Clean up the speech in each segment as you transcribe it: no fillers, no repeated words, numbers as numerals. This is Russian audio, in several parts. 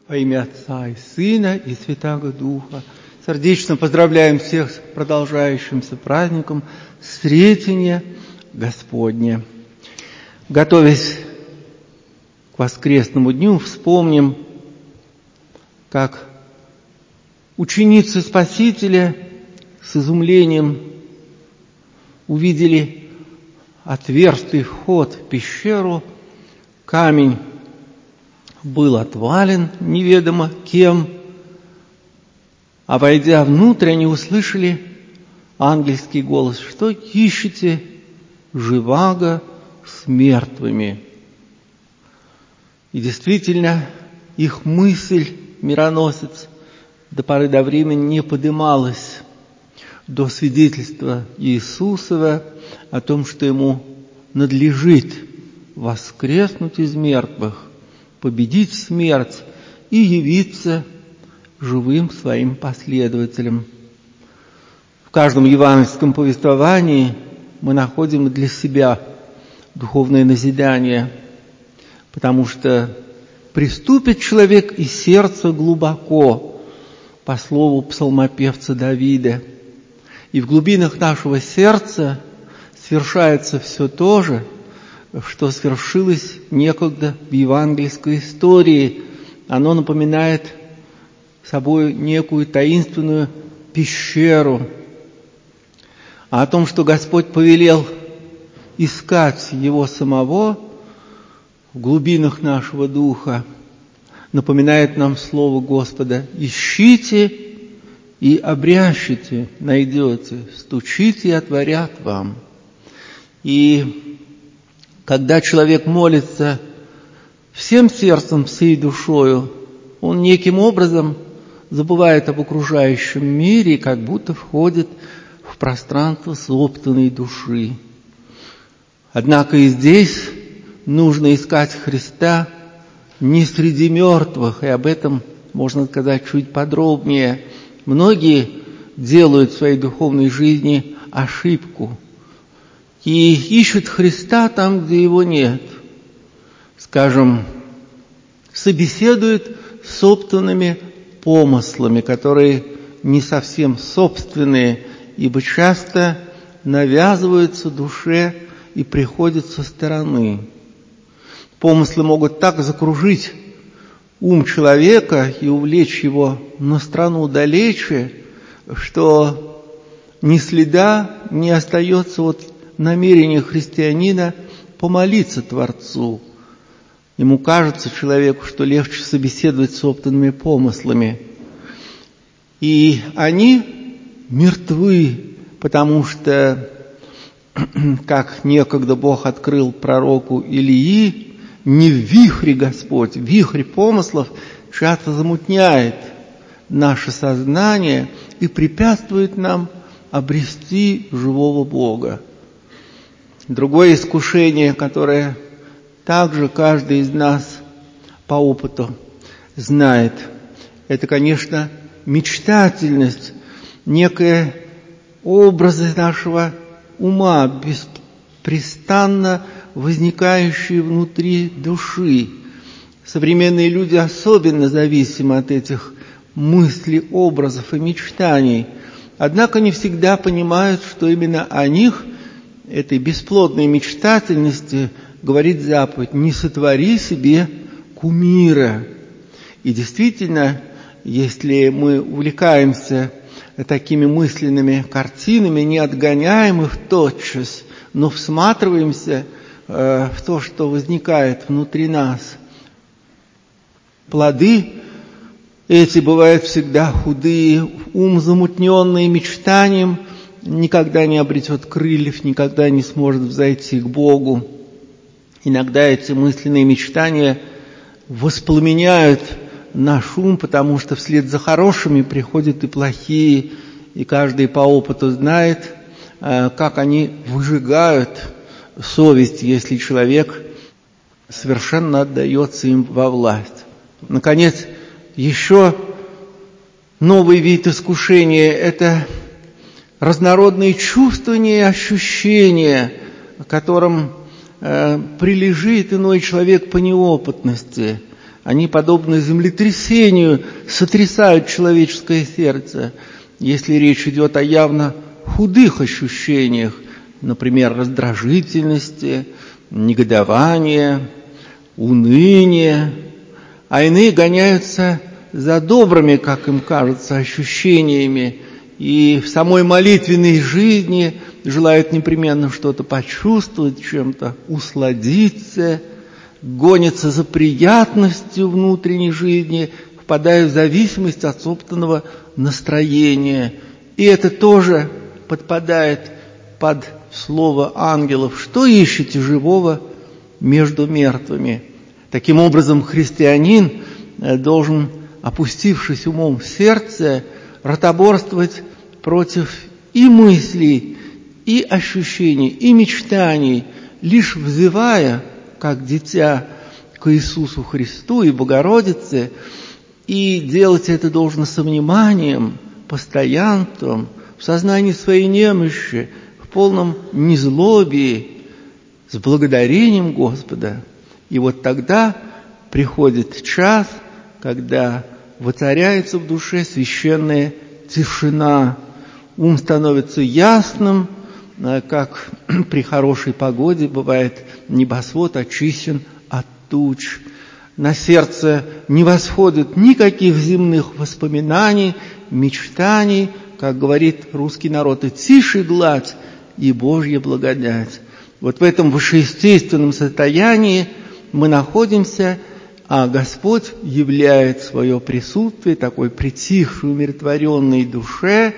Во имя Отца и Сына и Святаго Духа. Сердечно поздравляем всех с продолжающимся праздником Сретения Господня. Готовясь к воскресному дню, вспомним, как ученицы Спасителя с изумлением увидели отверстый вход в пещеру, камень был отвален неведомо кем, а войдя внутрь, они услышали ангельский голос: «Что ищете живаго с мертвыми?» И действительно, их мысль, мироносец, до поры до времени не подымалась до свидетельства Иисусова о том, что ему надлежит воскреснуть из мертвых, победить смерть и явиться живым своим последователям. В каждом евангельском повествовании мы находим для себя духовное назидание, потому что приступит человек и сердце глубоко, по слову псалмопевца Давида, и в глубинах нашего сердца свершается все то же, что свершилось некогда в евангельской истории. Оно напоминает собой некую таинственную пещеру. А о том, что Господь повелел искать Его самого в глубинах нашего духа, напоминает нам слово Господа: «Ищите и обрящите, найдете, стучите и отворят вам». И когда человек молится всем сердцем, всей душою, он неким образом забывает об окружающем мире и как будто входит в пространство собственной души. Однако и здесь нужно искать Христа не среди мертвых, и об этом можно сказать чуть подробнее. Многие делают в своей духовной жизни ошибку и ищут Христа там, где Его нет. Скажем, собеседуют с собственными помыслами, которые не совсем собственные, ибо часто навязываются душе и приходят со стороны. Помыслы могут так закружить ум человека и увлечь его на страну далече, что ни следа не остается от намерения христианина помолиться Творцу. Ему кажется, человеку, что легче собеседовать с собственными помыслами. И они мертвы, потому что, как некогда Бог открыл пророку Илии, не в вихре Господь, вихрь помыслов часто замутняет наше сознание и препятствует нам обрести живого Бога. Другое искушение, которое также каждый из нас по опыту знает, это, конечно, мечтательность, некие образы нашего ума, беспрестанно возникающие внутри души. Современные люди особенно зависимы от этих мыслей, образов и мечтаний. Однако не всегда понимают, что именно о них, этой бесплодной мечтательности, говорит заповедь: «Не сотвори себе кумира». И действительно, если мы увлекаемся такими мысленными картинами, не отгоняем их тотчас, но всматриваемся в то, что возникает внутри нас, плоды эти бывают всегда худые. Ум, замутненный мечтанием, никогда не обретет крыльев, никогда не сможет взойти к Богу. Иногда эти мысленные мечтания воспламеняют наш ум, потому что вслед за хорошими приходят и плохие, и каждый по опыту знает, как они выжигают совесть, если человек совершенно отдается им во власть. Наконец, еще новый вид искушения – это разнородные чувствования и ощущения, которым прилежит иной человек по неопытности. Они, подобно землетрясению, сотрясают человеческое сердце, если речь идет о явно худых ощущениях, например, раздражительности, негодования, уныния, а иные гоняются за добрыми, как им кажется, ощущениями, и в самой молитвенной жизни желают непременно что-то почувствовать, чем-то усладиться, гонятся за приятностью внутренней жизни, впадают в зависимость от собственного настроения. И это тоже подпадает под слово ангелов: «Что ищете живого между мертвыми?» Таким образом, христианин должен, опустившись умом в сердце, ротоборствовать против и мыслей, и ощущений, и мечтаний, лишь взывая, как дитя, к Иисусу Христу и Богородице, и делать это должно со вниманием, постоянством, в сознании своей немощи, в полном незлобии, с благодарением Господа. И вот тогда приходит час, когда воцаряется в душе священная тишина. Ум становится ясным, как при хорошей погоде бывает небосвод очищен от туч. На сердце не восходит никаких земных воспоминаний, мечтаний, как говорит русский народ, и тише гладь, и Божья благодать. Вот в этом вышеестественном состоянии мы находимся, а Господь являет свое присутствие такой притихшей, умиротворенной душе,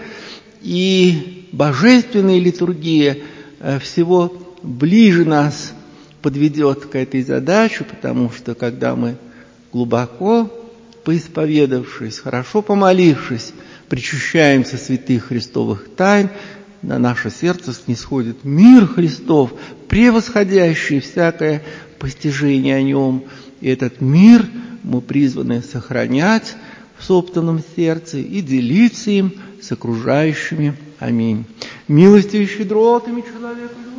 и божественная литургия всего ближе нас подведет к этой задаче, потому что когда мы глубоко поисповедавшись, хорошо помолившись, причащаемся святых Христовых тайн, на наше сердце снисходит мир Христов, превосходящий всякое постижение о нем. И этот мир мы призваны сохранять в собственном сердце и делиться им с окружающими. Аминь. Милостивый, щедротами человека